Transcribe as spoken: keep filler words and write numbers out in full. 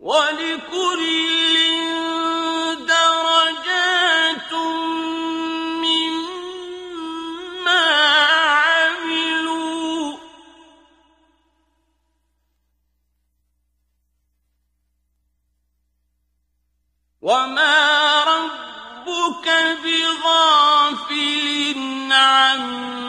وَلِكُلٍّ دَرَجَاتٌ مِّمَّا عَمِلُوا ۚ وَمَا رَبُّكَ بِغَافِلٍ عَمَّا